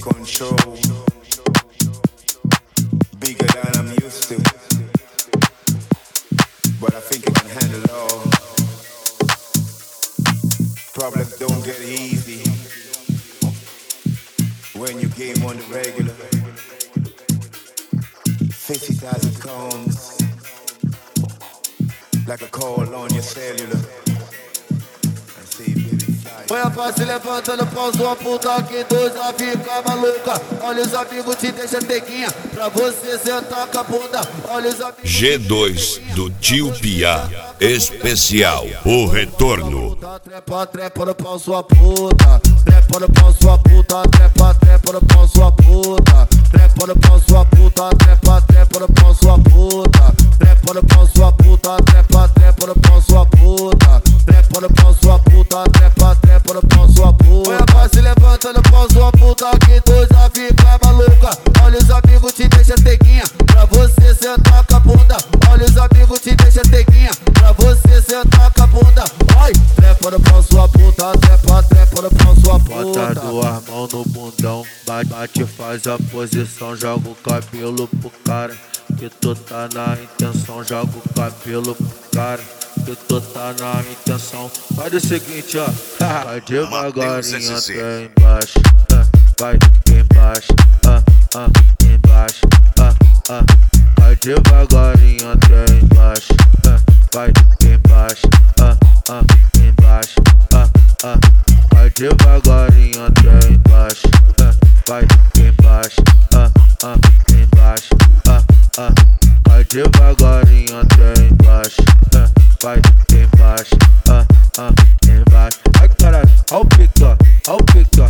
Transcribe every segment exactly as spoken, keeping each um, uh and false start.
control, bigger than I'm used to, but I think I can handle it all. Problems don't get easy when you game on the regular. fifty thousand cones, like a call on your cellular. Põe a paz se levantando, pau sua puta que dois vai ficar maluca. Olha os amigos te deixa tequinha pra você sentar com a bunda. Olha os amigos. G dois do Tio Piá, especial, o retorno. Trepa, trepa no pau sua puta. Trepa no pau sua puta. Trepa, trepa no pau sua puta. Trepa no pau sua puta. Trepa, trepa no pau sua puta. Trepa no pau sua puta. Trepa, trepa no pau sua puta. Trepa no pau sua puta. Trepa, trepa no pau sua puta. Põe a paz se levanta no pau sua puta que dois vai ficar maluca. Olha os amigos te deixa tequinha pra você sentar com a bunda. Olha os amigos te deixa tequinha pra você sentar com a bunda. Vai, trepa no pau sua puta. Trepa, trepa no pau sua puta. Bota duas mãos no bundão, bate, bate, faz a posição, joga o cabelo pro cara. Que tu tá na intenção, joga o cabelo pro cara. Que tu tá na intenção. Faz o seguinte, ó. Vai devagarinho até embaixo. Vai embaixo, ah, ah, embaixo, ah, ah. Vai devagarinho até embaixo. Vai embaixo, ah, ah, embaixo, ah, ah. Vai devagarinho até embaixo. Vai embaixo, ah, ah, embaixo, ah, ah. Vai devagarinho até embaixo. Vai embaixo, ah, ah, embaixo. Ai caralho, ó o pica, ó o pica.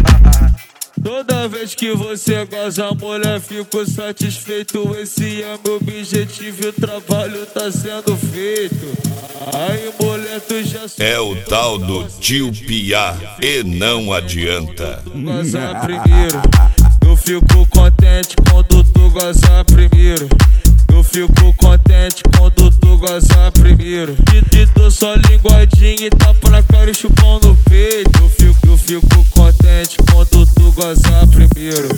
Toda vez que você goza, mulher, fico satisfeito. Esse é meu objetivo e o trabalho tá sendo feito. Aí, mulher, tu já é o tal do Tio Piá e não adianta. Gozar primeiro, eu fico contente quando tu gozar primeiro. Eu fico contente quando tu gozar primeiro. E te dou só linguadinha e tapa na cara e chupão no peito. Eu fico, eu fico contente quando tu gozar primeiro.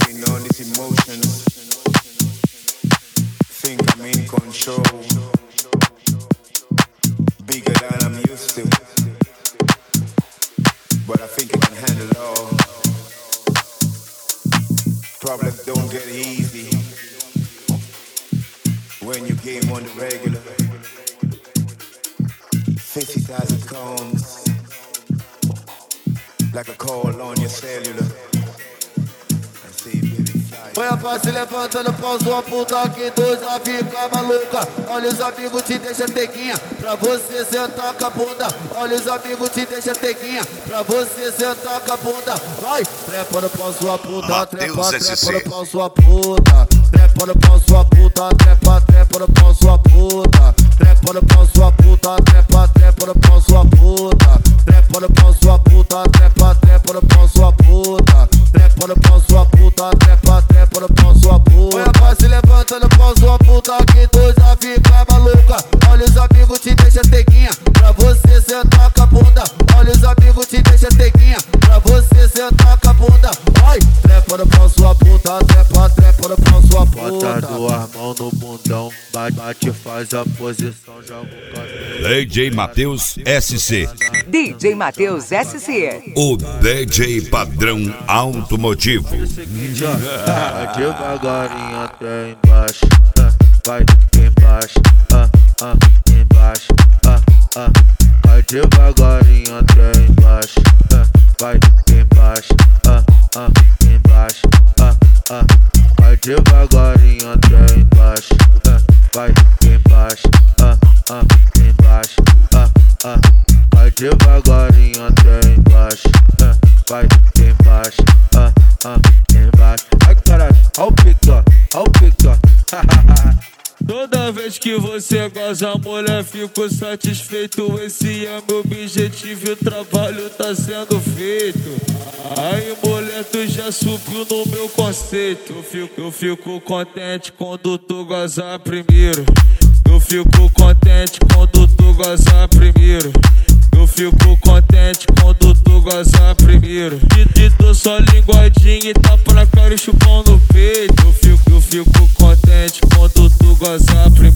Think I'm in control, bigger than I'm used to, but I think I can handle it all. Problems don't get easy when you game on the regular. fifty thousand cones, like a call on your cellular. Põe a paz se levanta no pau sua puta que dois vai ficar maluca. Olha os amigos te deixa tequinha pra você sentar com a bunda. Olha os amigos te deixa tequinha pra você sentar com a bunda. Vai, trepa no pau sua puta. Trepa, trepa no pau sua puta. Trepa no pau sua puta. Trepa, trepa no pau sua puta. Trepa no pau sua puta. Trepa, trepa no pau sua puta. Trepa no pau sua puta. Trepa, trepa no pau sua puta. Trepa no pau sua puta. Trepa, trepa no pau sua puta. Põe a paz se levanta no pau sua puta que dois vai ficar maluca. Olha os amigos te deixa tequinha pra você sentar com a bunda. Olha os amigos te deixa tequinha pra você sentar com a bunda. Vai, trepa no pau sua puta. Trepa, trepa no pau sua puta. Bota duas mãos no bundão, bate, bate, faz a posição, joga o cabelo. D J Matheus S C. D J Matheus S C. O D J padrão automotivo. Vai devagarinho até embaixo. Vai embaixo, ah, ah, embaixo, ah, ah. Vai devagarinho até embaixo. Vai embaixo, ah, ah, embaixo, ah, ah. Vai devagarinho até embaixo. Vai embaixo, ah, ah, embaixo, ah, ah. Vai devagarinho até embaixo. Vai embaixo, ah, ah, embaixo. Ai caralho, ó o pica, ó o pica. Toda vez que você goza, mulher, fico satisfeito. Esse é meu objetivo e o trabalho tá sendo feito. Aí, mulher, tu já subiu no meu conceito. Eu fico, eu fico contente quando tu gozar primeiro. Eu fico contente quando tu gozar primeiro. Eu fico contente quando tu gozar primeiro. Te, te dou só linguadinha e tapa na cara e chupão no peito. Eu fico, eu fico contente quando tu gozar primeiro.